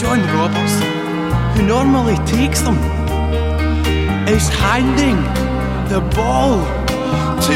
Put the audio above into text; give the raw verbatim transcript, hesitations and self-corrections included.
John Roberts, who normally takes them, is handing the ball to